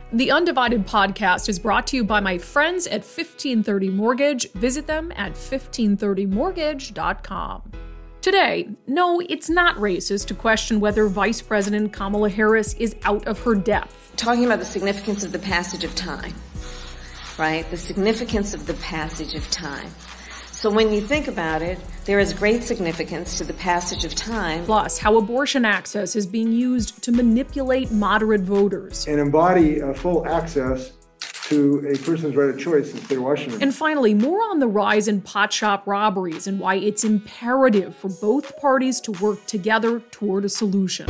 The Undivided podcast is brought to you by my friends at 1530 Mortgage. Visit them at 1530mortgage.com. Today, no, it's not racist to question whether Vice President Kamala Harris is out of her depth. Talking about the significance of the passage of time, right? The significance of the passage of time. So when you think about it, there is great significance to the passage of time. Plus, how abortion access is being used to manipulate moderate voters. And embody full access to a person's right of choice in the state of Washington. And finally, more on the rise in pot shop robberies and why it's imperative for both parties to work together toward a solution.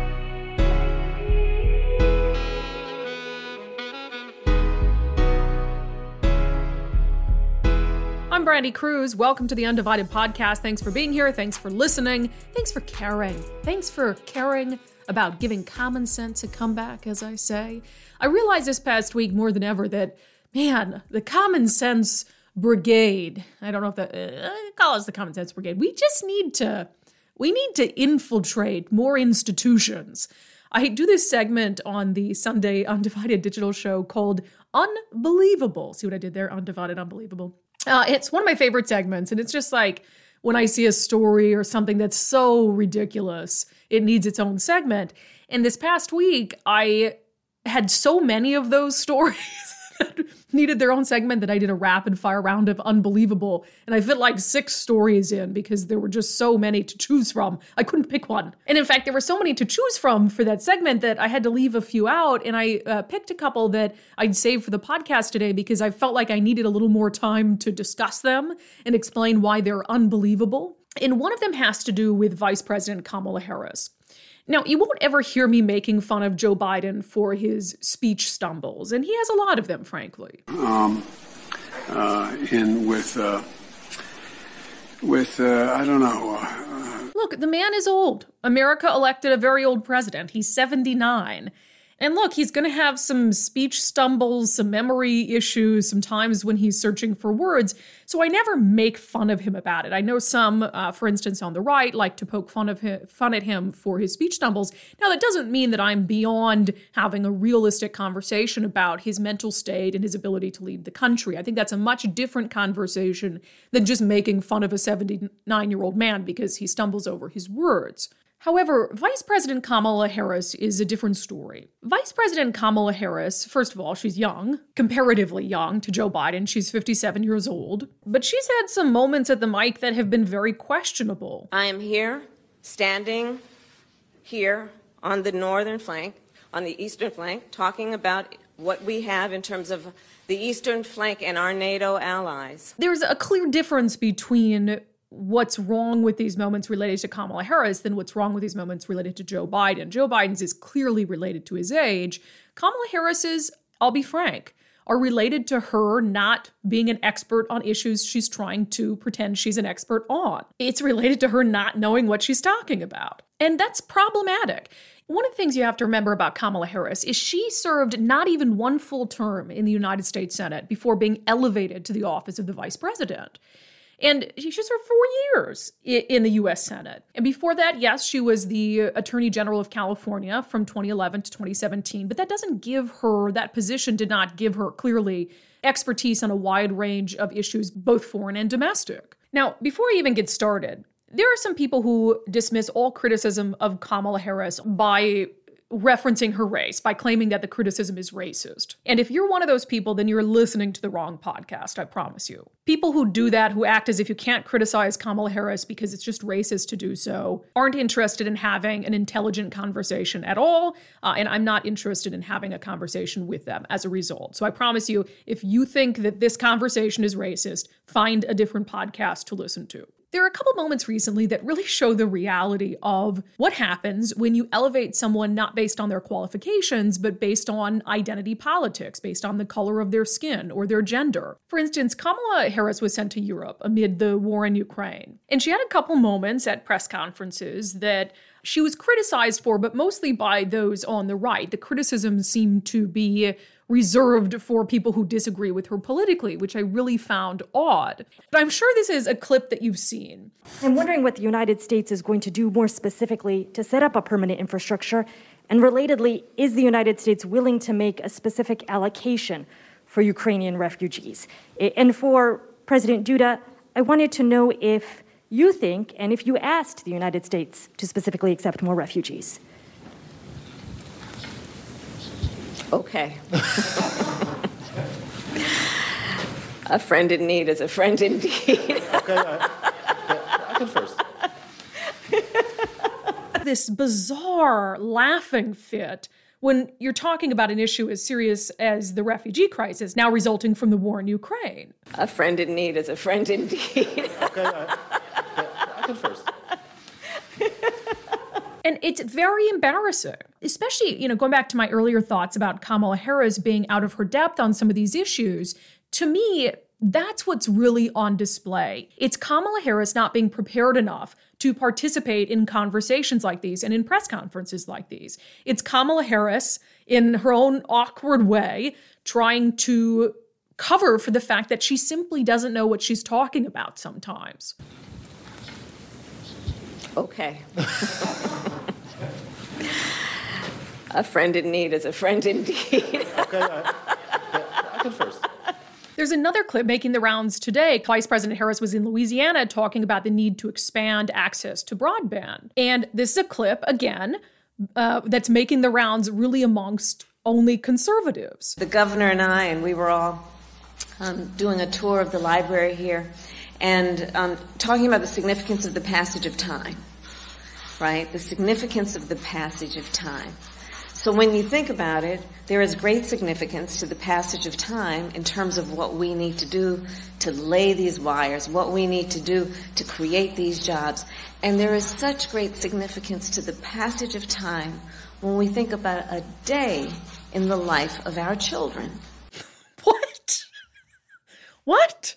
I'm Brandy Cruz. Welcome to the Undivided podcast. Thanks for being here. Thanks for listening. Thanks for caring. Thanks for caring about giving common sense a comeback, as I say. I realized this past week more than ever that, man, the common sense brigade, I don't know if that, call us the common sense brigade. We need to infiltrate more institutions. I do this segment on the Sunday Undivided digital show called Unbelievable. See what I did there? Undivided, Unbelievable. It's one of my favorite segments, and it's just like when I see a story or something that's so ridiculous, it needs its own segment. And this past week, I had so many of those stories that needed their own segment that I did a rapid fire round of Unbelievable. And I fit like 6 stories in because there were just so many to choose from. I couldn't pick one. And in fact, there were so many to choose from for that segment that I had to leave a few out. And I picked a couple that I'd save for the podcast today because I felt like I needed a little more time to discuss them and explain why they're unbelievable. And one of them has to do with Vice President Kamala Harris. Now, you won't ever hear me making fun of Joe Biden for his speech stumbles, and he has a lot of them, frankly. I don't know. Look, the man is old. America elected a very old president. He's 79. And look, he's going to have some speech stumbles, some memory issues, some times when he's searching for words. So I never make fun of him about it. I know some, for instance, on the right, like to poke fun at him for his speech stumbles. Now, that doesn't mean that I'm beyond having a realistic conversation about his mental state and his ability to lead the country. I think that's a much different conversation than just making fun of a 79-year-old man because he stumbles over his words. However, Vice President Kamala Harris is a different story. Vice President Kamala Harris, first of all, she's young, comparatively young to Joe Biden. She's 57 years old. But she's had some moments at the mic that have been very questionable. I am here, standing here on the northern flank, on the eastern flank, talking about what we have in terms of the eastern flank and our NATO allies. There's a clear difference between what's wrong with these moments related to Kamala Harris than what's wrong with these moments related to Joe Biden. Joe Biden's is clearly related to his age. Kamala Harris's, I'll be frank, are related to her not being an expert on issues she's trying to pretend she's an expert on. It's related to her not knowing what she's talking about. And that's problematic. One of the things you have to remember about Kamala Harris is she served not even one full term in the United States Senate before being elevated to the office of the vice president. And she served 4 years in the U.S. Senate. And before that, yes, she was the Attorney General of California from 2011 to 2017. But that doesn't give her, that position did not give her clearly expertise on a wide range of issues, both foreign and domestic. Now, before I even get started, there are some people who dismiss all criticism of Kamala Harris by referencing her race, by claiming that the criticism is racist. And if you're one of those people, then you're listening to the wrong podcast, I promise you. People who do that, who act as if you can't criticize Kamala Harris because it's just racist to do so, aren't interested in having an intelligent conversation at all, and I'm not interested in having a conversation with them as a result. So I promise you, if you think that this conversation is racist, find a different podcast to listen to. There are a couple moments recently that really show the reality of what happens when you elevate someone not based on their qualifications, but based on identity politics, based on the color of their skin or their gender. For instance, Kamala Harris was sent to Europe amid the war in Ukraine. And she had a couple moments at press conferences that she was criticized for, but mostly by those on the right. The criticism seemed to be reserved for people who disagree with her politically, which I really found odd. But I'm sure this is a clip that you've seen. I'm wondering what the United States is going to do more specifically to set up a permanent infrastructure And relatedly, is the United States willing to make a specific allocation for Ukrainian refugees? And for President Duda, I wanted to know if you think, and if you asked the United States to specifically accept more refugees. Okay. A friend in need is a friend indeed. Okay, I can first. This bizarre laughing fit when you're talking about an issue as serious as the refugee crisis now resulting from the war in Ukraine. A friend in need is a friend indeed. Okay, I can first. And it's very embarrassing, especially, going back to my earlier thoughts about Kamala Harris being out of her depth on some of these issues. To me, that's what's really on display. It's Kamala Harris not being prepared enough to participate in conversations like these and in press conferences like these. It's Kamala Harris, in her own awkward way, trying to cover for the fact that she simply doesn't know what she's talking about sometimes. Okay. A friend in need is a friend indeed. Okay, I can first. There's another clip making the rounds today. Vice President Harris was in Louisiana talking about the need to expand access to broadband. And this is a clip, again, that's making the rounds really amongst only conservatives. The governor and we were all doing a tour of the library here and talking about the significance of the passage of time, right? The significance of the passage of time. So when you think about it, there is great significance to the passage of time in terms of what we need to do to lay these wires, what we need to do to create these jobs. And there is such great significance to the passage of time when we think about a day in the life of our children. What? What?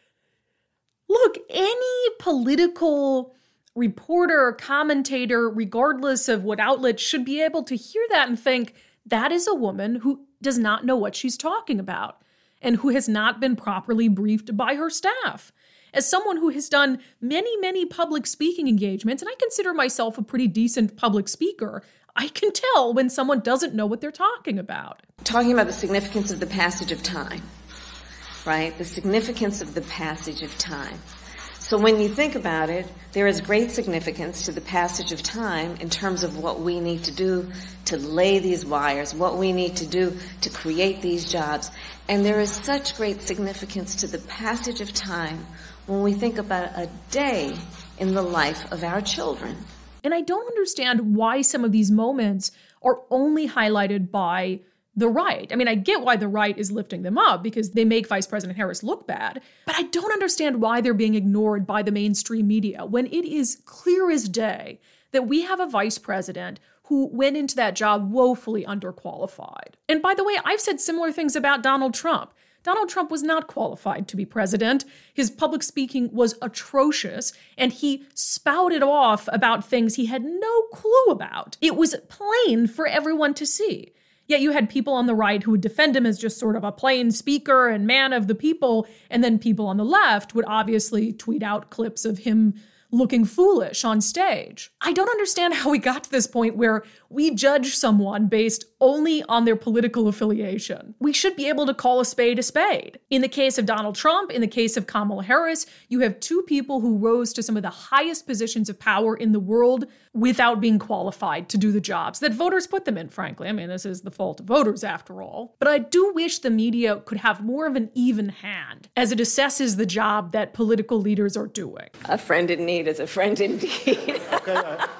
Look, any political reporter or commentator, regardless of what outlet, should be able to hear that and think, that is a woman who does not know what she's talking about and who has not been properly briefed by her staff. As someone who has done many, many public speaking engagements, and I consider myself a pretty decent public speaker, I can tell when someone doesn't know what they're talking about. Talking about the significance of the passage of time, right? The significance of the passage of time. So when you think about it, there is great significance to the passage of time in terms of what we need to do to lay these wires, what we need to do to create these jobs. And there is such great significance to the passage of time when we think about a day in the life of our children. And I don't understand why some of these moments are only highlighted by the right. I mean, I get why the right is lifting them up because they make Vice President Harris look bad, but I don't understand why they're being ignored by the mainstream media when it is clear as day that we have a vice president who went into that job woefully underqualified. And by the way, I've said similar things about Donald Trump. Donald Trump was not qualified to be president. His public speaking was atrocious, and he spouted off about things he had no clue about. It was plain for everyone to see. Yet you had people on the right who would defend him as just sort of a plain speaker and man of the people, and then people on the left would obviously tweet out clips of him looking foolish on stage. I don't understand how we got to this point where we judge someone based only on their political affiliation. We should be able to call a spade a spade. In the case of Donald Trump, in the case of Kamala Harris, you have two people who rose to some of the highest positions of power in the world without being qualified to do the jobs that voters put them in, frankly. I mean, this is the fault of voters after all. But I do wish the media could have more of an even hand as it assesses the job that political leaders are doing. A friend in need is a friend indeed. Okay,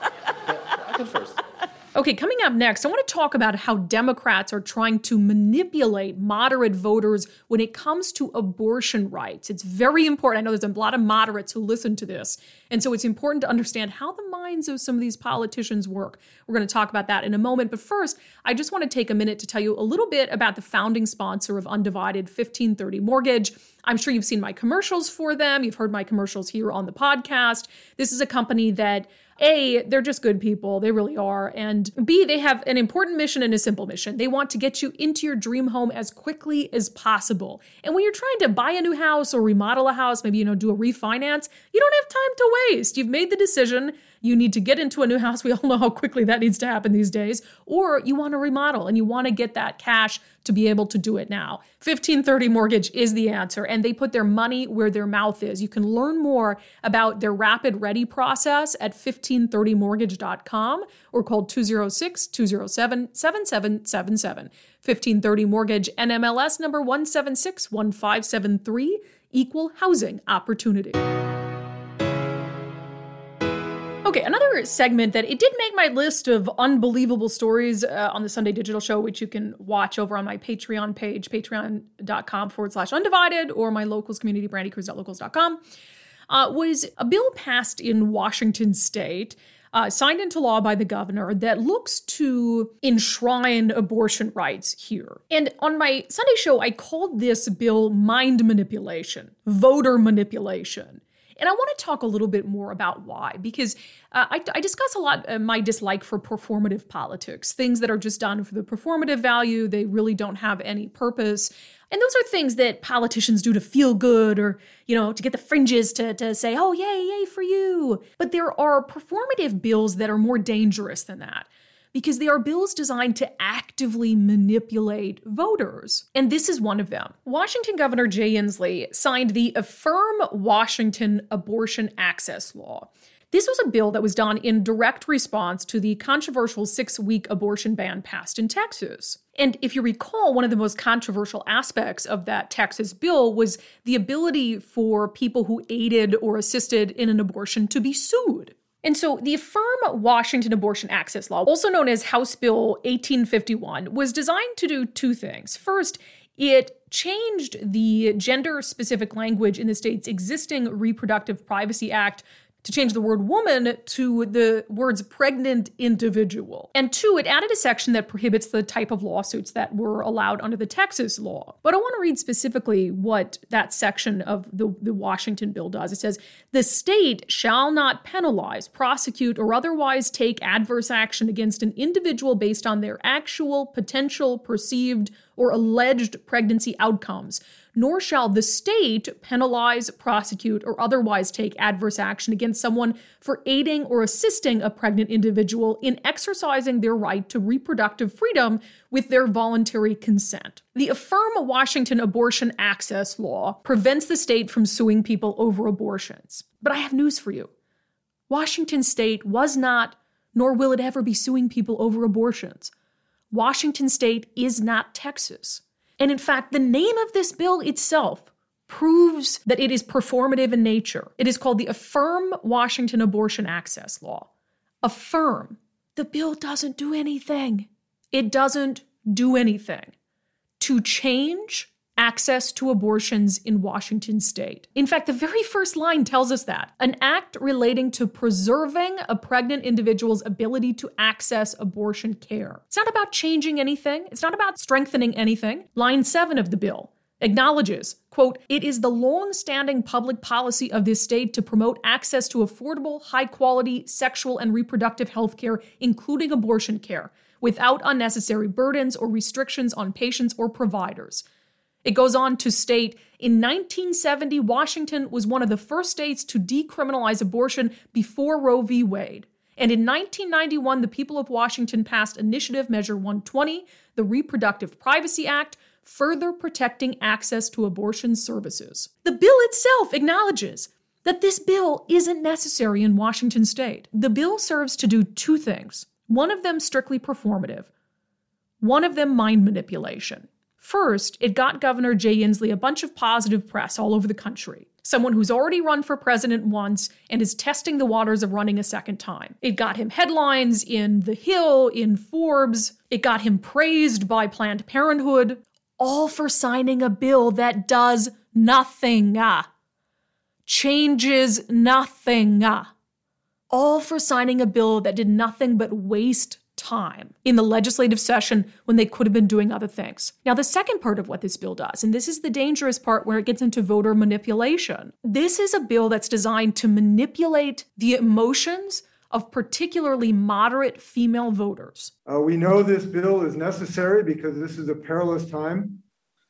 I can first. Okay, coming up next, I want to talk about how Democrats are trying to manipulate moderate voters when it comes to abortion rights. It's very important. I know there's a lot of moderates who listen to this, and so it's important to understand how the minds of some of these politicians work. We're going to talk about that in a moment, but first, I just want to take a minute to tell you a little bit about the founding sponsor of Undivided, 1530 Mortgage. I'm sure you've seen my commercials for them. You've heard my commercials here on the podcast. This is a company that A, they're just good people. They really are. And B, they have an important mission and a simple mission. They want to get you into your dream home as quickly as possible. And when you're trying to buy a new house or remodel a house, maybe, do a refinance, you don't have time to waste. You've made the decision. you need to get into a new house. We all know how quickly that needs to happen these days. Or you want to remodel and you want to get that cash to be able to do it now. 1530 Mortgage is the answer, and they put their money where their mouth is. You can learn more about their Rapid Ready process at 1530mortgage.com or call 206-207-7777. 1530 Mortgage, NMLS number 1761573, equal housing opportunity. Okay, another segment that it did make my list of unbelievable stories on the Sunday Digital Show, which you can watch over on my Patreon page, patreon.com/undivided, or my locals community, brandycruz.locals.com, was a bill passed in Washington state, signed into law by the governor, that looks to enshrine abortion rights here. And on my Sunday show, I called this bill mind manipulation, voter manipulation. And I want to talk a little bit more about why, because I discuss a lot my dislike for performative politics, things that are just done for the performative value. They really don't have any purpose. And those are things that politicians do to feel good or, to get the fringes to say, oh, yay for you. But there are performative bills that are more dangerous than that, because they are bills designed to actively manipulate voters. And this is one of them. Washington Governor Jay Inslee signed the Affirm Washington Abortion Access Law. This was a bill that was done in direct response to the controversial 6-week abortion ban passed in Texas. And if you recall, one of the most controversial aspects of that Texas bill was the ability for people who aided or assisted in an abortion to be sued. And so the Affirm Washington Abortion Access Law, also known as House Bill 1851, was designed to do two things. First, it changed the gender-specific language in the state's existing Reproductive Privacy Act to change the word woman to the words pregnant individual. And two, it added a section that prohibits the type of lawsuits that were allowed under the Texas law. But I want to read specifically what that section of the Washington bill does. It says, the state shall not penalize, prosecute, or otherwise take adverse action against an individual based on their actual, potential, perceived, or alleged pregnancy outcomes, nor shall the state penalize, prosecute, or otherwise take adverse action against someone for aiding or assisting a pregnant individual in exercising their right to reproductive freedom with their voluntary consent. The Affirm Washington Abortion Access Law prevents the state from suing people over abortions. But I have news for you. Washington state was not, nor will it ever be, suing people over abortions. Washington state is not Texas. And in fact, the name of this bill itself proves that it is performative in nature. It is called the Affirm Washington Abortion Access Law. Affirm. The bill doesn't do anything. It doesn't do anything to change access to abortions in Washington state. In fact, the very first line tells us that. An act relating to preserving a pregnant individual's ability to access abortion care. It's not about changing anything. It's not about strengthening anything. Line 7 of the bill acknowledges, quote, it is the long-standing public policy of this state to promote access to affordable, high-quality sexual and reproductive health care, including abortion care, without unnecessary burdens or restrictions on patients or providers. It goes on to state, in 1970, Washington was one of the first states to decriminalize abortion before Roe v. Wade. And in 1991, the people of Washington passed Initiative Measure 120, the Reproductive Privacy Act, further protecting access to abortion services. The bill itself acknowledges that this bill isn't necessary in Washington state. The bill serves to do two things. One of them strictly performative. One of them mind manipulation. First, it got Governor Jay Inslee a bunch of positive press all over the country. Someone who's already run for president once and is testing the waters of running a second time. It got him headlines in The Hill, in Forbes. It got him praised by Planned Parenthood, all for signing a bill that does nothing, changes nothing, all for signing a bill that did nothing but waste time in the legislative session when they could have been doing other things. Now, the second part of what this bill does, and this is the dangerous part where it gets into voter manipulation, this is a bill that's designed to manipulate the emotions of particularly moderate female voters. We know this bill is necessary because this is a perilous time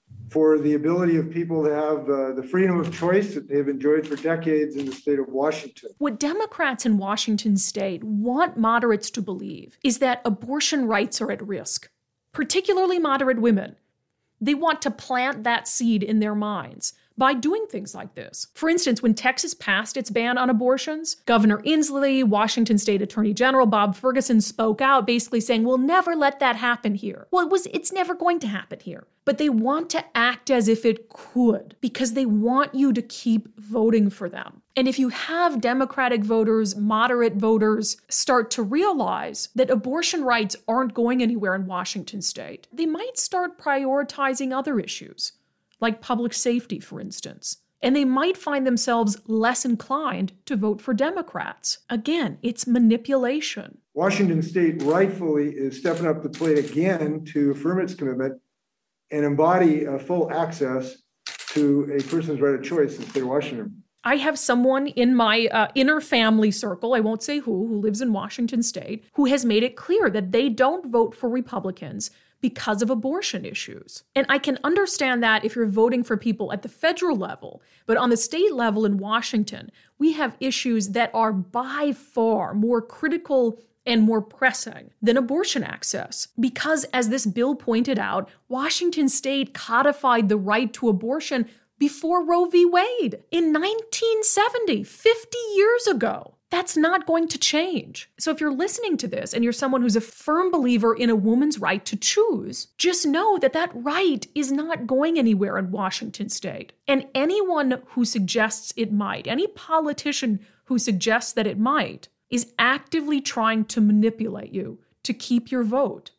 for the ability of people to have the freedom of choice that they've enjoyed for decades in the state of Washington. What Democrats in Washington state want moderates to believe is that abortion rights are at risk, particularly moderate women. They want to plant that seed in their minds by doing things like this. For instance, when Texas passed its ban on abortions, Governor Inslee, Washington State Attorney General Bob Ferguson spoke out basically saying, we'll never let that happen here. Well, it's never going to happen here. But they want to act as if it could because they want you to keep voting for them. And if you have Democratic voters, moderate voters start to realize that abortion rights aren't going anywhere in Washington state, they might start prioritizing other issues, like public safety, for instance. And they might find themselves less inclined to vote for Democrats. Again, it's manipulation. Washington state rightfully is stepping up the plate again to affirm its commitment and embody full access to a person's right of choice in the state of Washington. I have someone in my inner family circle, I won't say who lives in Washington state, who has made it clear that they don't vote for Republicans because of abortion issues. And I can understand that if you're voting for people at the federal level, but on the state level in Washington, we have issues that are by far more critical and more pressing than abortion access. Because as this bill pointed out, Washington state codified the right to abortion before Roe v. Wade in 1970, 50 years ago. That's not going to change. So if you're listening to this and you're someone who's a firm believer in a woman's right to choose, just know that that right is not going anywhere in Washington state. And anyone who suggests it might, any politician who suggests that it might, is actively trying to manipulate you to keep your vote.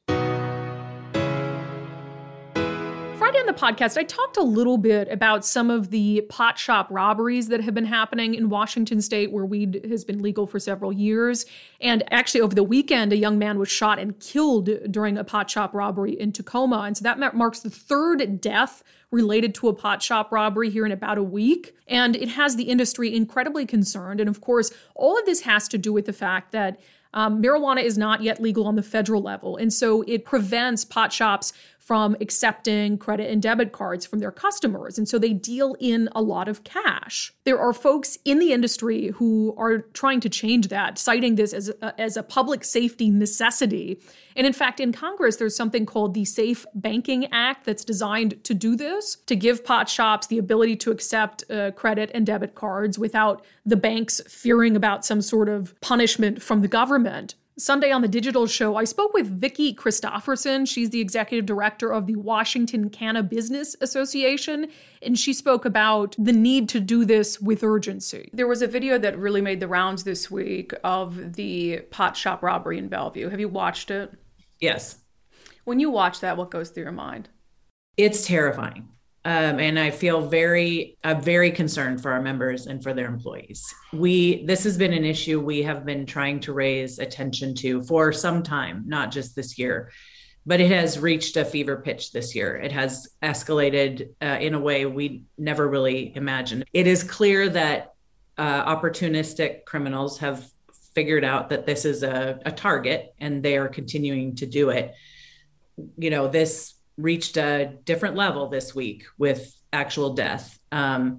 Friday on the podcast, I talked a little bit about some of the pot shop robberies that have been happening in Washington state, where weed has been legal for several years. And actually, over the weekend, a young man was shot and killed during a pot shop robbery in Tacoma. And so that marks the third death related to a pot shop robbery here in about a week. And it has the industry incredibly concerned. And of course, all of this has to do with the fact that marijuana is not yet legal on the federal level. And so it prevents pot shops from accepting credit and debit cards from their customers. And so they deal in a lot of cash. There are folks in the industry who are trying to change that, citing this as a public safety necessity. And in fact, in Congress, there's something called the Safe Banking Act that's designed to do this, to give pot shops the ability to accept credit and debit cards without the banks fearing about some sort of punishment from the government. Sunday on the Digital Show, I spoke with Vicki Christopherson. She's the executive director of the Washington Cannabusiness Association, and she spoke about the need to do this with urgency. There was a video that really made the rounds this week of the pot shop robbery in Bellevue. Have you watched it? Yes. When you watch that, what goes through your mind? It's terrifying. And I feel very concerned for our members and for their employees. This has been an issue we have been trying to raise attention to for some time, not just this year, but it has reached a fever pitch this year. It has escalated in a way we never really imagined. It is clear that opportunistic criminals have figured out that this is a target, and they are continuing to do it. You know, this reached a different level this week with actual death. And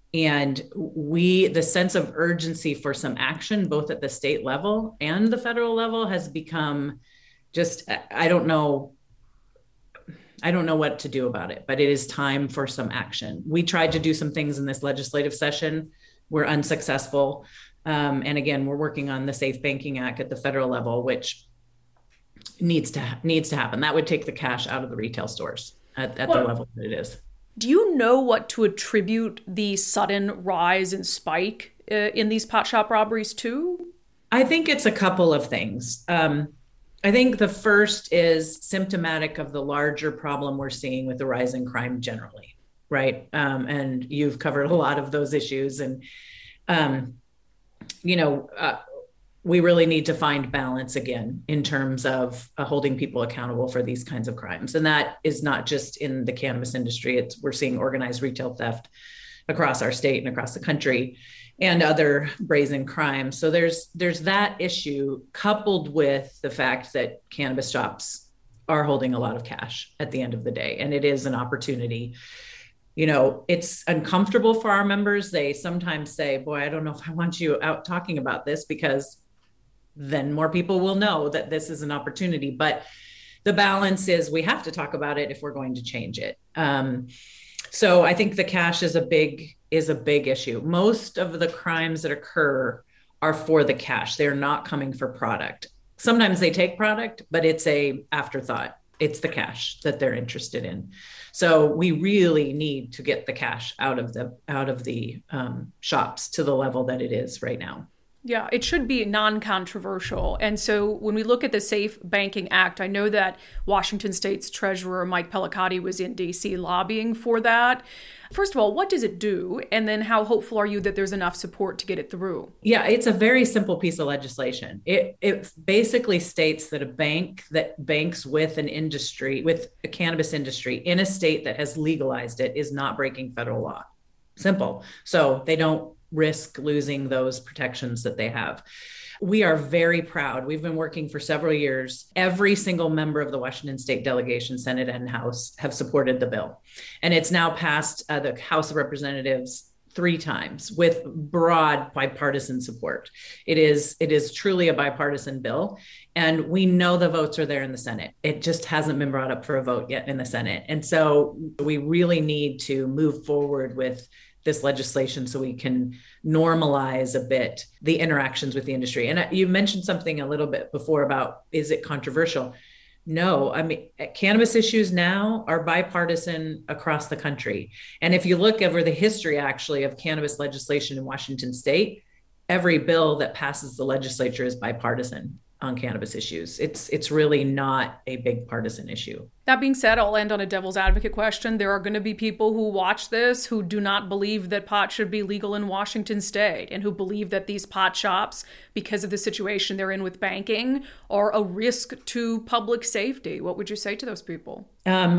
the sense of urgency for some action, both at the state level and the federal level, has become just, I don't know what to do about it, but it is time for some action. We tried to do some things in this legislative session. We're unsuccessful. And again, we're working on the Safe Banking Act at the federal level, which needs to happen. That would take the cash out of the retail stores at the level that it is. Do you know what to attribute the sudden rise and spike in these pot shop robberies to? I think it's a couple of things. I think the first is symptomatic of the larger problem we're seeing with the rise in crime generally, right? And you've covered a lot of those issues. And, we really need to find balance again in terms of holding people accountable for these kinds of crimes. And that is not just in the cannabis industry. We're seeing organized retail theft across our state and across the country, and other brazen crimes. So there's that issue, coupled with the fact that cannabis shops are holding a lot of cash at the end of the day. And it is an opportunity. You know, it's uncomfortable for our members. They sometimes say, boy, I don't know if I want you out talking about this, because then more people will know that this is an opportunity. But the balance is we have to talk about it if we're going to change it. So I think the cash is a big issue. Most of the crimes that occur are for the cash. They're not coming for product. Sometimes they take product, but it's a afterthought. It's the cash that they're interested in. So we really need to get the cash out of the shops to the level that it is right now. Yeah, it should be non-controversial. And so when we look at the Safe Banking Act, I know that Washington State's Treasurer Mike Pellicati was in D.C. lobbying for that. First of all, what does it do? And then how hopeful are you that there's enough support to get it through? Yeah, it's a very simple piece of legislation. It basically states that a bank that banks with an industry, with a cannabis industry in a state that has legalized it, is not breaking federal law. Simple. So they don't risk losing those protections that they have. We are very proud. We've been working for several years. Every single member of the Washington State delegation, Senate and House, have supported the bill. And it's now passed the House of Representatives 3 times with broad bipartisan support. It is truly a bipartisan bill. And we know the votes are there in the Senate. It just hasn't been brought up for a vote yet in the Senate. And so we really need to move forward with this legislation so we can normalize a bit the interactions with the industry. And you mentioned something a little bit before about, is it controversial? No, I mean, cannabis issues now are bipartisan across the country. And if you look over the history actually of cannabis legislation in Washington State, every bill that passes the legislature is bipartisan on cannabis issues. It's really not a big partisan issue. That being said, I'll end on a devil's advocate question. There are going to be people who watch this who do not believe that pot should be legal in Washington State, and who believe that these pot shops, because of the situation they're in with banking, are a risk to public safety. What would you say to those people?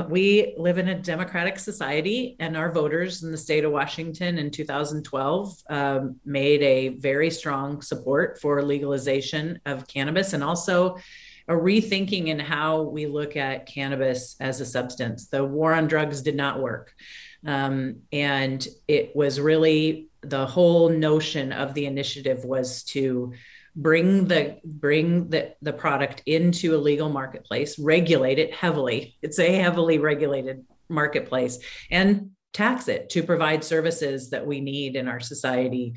We live in a democratic society, and our voters in the state of Washington in 2012 made a very strong support for legalization of cannabis, and also a rethinking in how we look at cannabis as a substance. The war on drugs did not work. And it was really, the whole notion of the initiative was to bring the product into a legal marketplace, regulate it heavily. It's a heavily regulated marketplace, and tax it to provide services that we need in our society,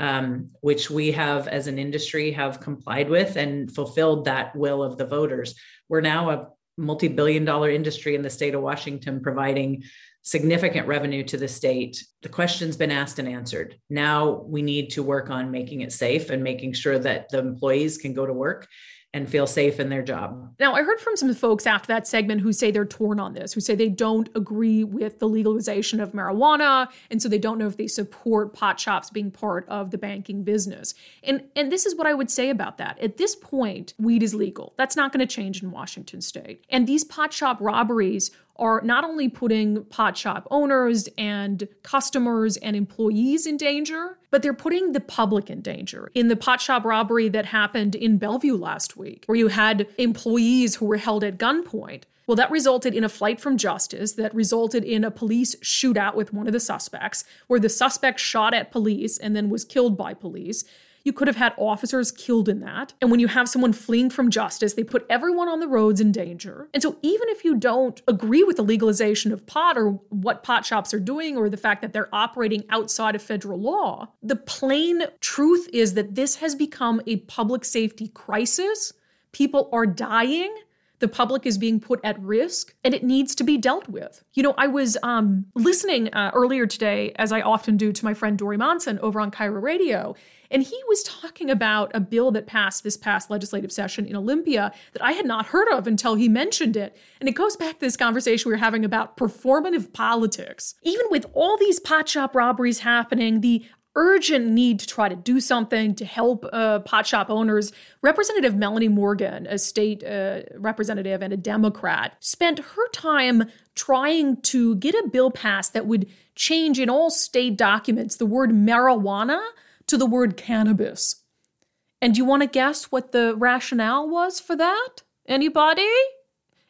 which we have as an industry have complied with and fulfilled that will of the voters. We're now a multi-billion-dollar industry in the state of Washington, providing significant revenue to the state. The question's been asked and answered. Now we need to work on making it safe and making sure that the employees can go to work and feel safe in their job. Now, I heard from some folks after that segment who say they're torn on this, who say they don't agree with the legalization of marijuana, and so they don't know if they support pot shops being part of the banking business. And this is what I would say about that. At this point, weed is legal. That's not going to change in Washington State. And these pot shop robberies are not only putting pot shop owners and customers and employees in danger, but they're putting the public in danger. In the pot shop robbery that happened in Bellevue last week, where you had employees who were held at gunpoint, well, that resulted in a flight from justice, that resulted in a police shootout with one of the suspects, where the suspect shot at police and then was killed by police. You could have had officers killed in that. And when you have someone fleeing from justice, they put everyone on the roads in danger. And so even if you don't agree with the legalization of pot or what pot shops are doing or the fact that they're operating outside of federal law, the plain truth is that this has become a public safety crisis. People are dying. The public is being put at risk, and it needs to be dealt with. You know, I was listening earlier today, as I often do, to my friend Dory Monson over on Cairo Radio, and he was talking about a bill that passed this past legislative session in Olympia that I had not heard of until he mentioned it. And it goes back to this conversation we were having about performative politics. Even with all these pot shop robberies happening, the urgent need to try to do something to help pot shop owners. Representative Melanie Morgan, a state representative and a Democrat, spent her time trying to get a bill passed that would change in all state documents the word marijuana to the word cannabis. And do you want to guess what the rationale was for that? Anybody?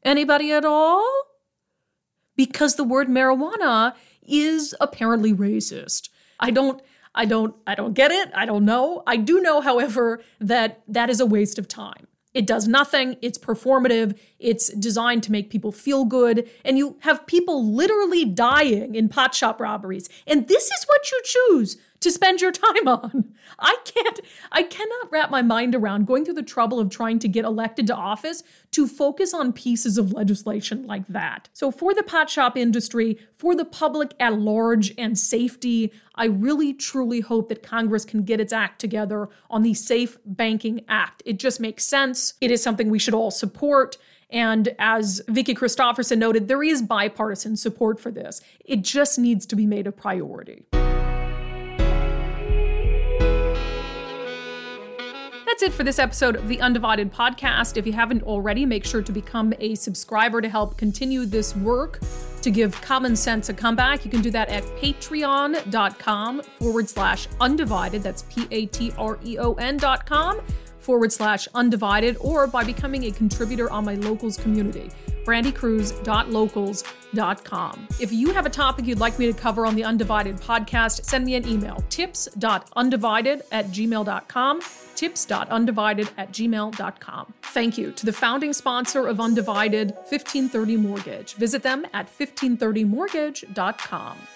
Anybody at all? Because the word marijuana is apparently racist. I don't get it. I don't know. I do know, however, that is a waste of time. It does nothing. It's performative. It's designed to make people feel good. And you have people literally dying in pot shop robberies. And this is what you choose to spend your time on. I cannot wrap my mind around going through the trouble of trying to get elected to office to focus on pieces of legislation like that. So for the pot shop industry, for the public at large and safety, I really truly hope that Congress can get its act together on the Safe Banking Act. It just makes sense. It is something we should all support. And as Vicky Christopherson noted, there is bipartisan support for this. It just needs to be made a priority. That's it for this episode of the Undivided Podcast. If you haven't already, make sure to become a subscriber to help continue this work, to give Common Sense a comeback. You can do that at patreon.com/undivided. That's patreon.com/undivided, or by becoming a contributor on my Locals community, brandycruz.locals.com. If you have a topic you'd like me to cover on the Undivided Podcast, send me an email, tips.undivided@gmail.com, tips.undivided@gmail.com. Thank you to the founding sponsor of Undivided, 1530 Mortgage. Visit them at 1530mortgage.com.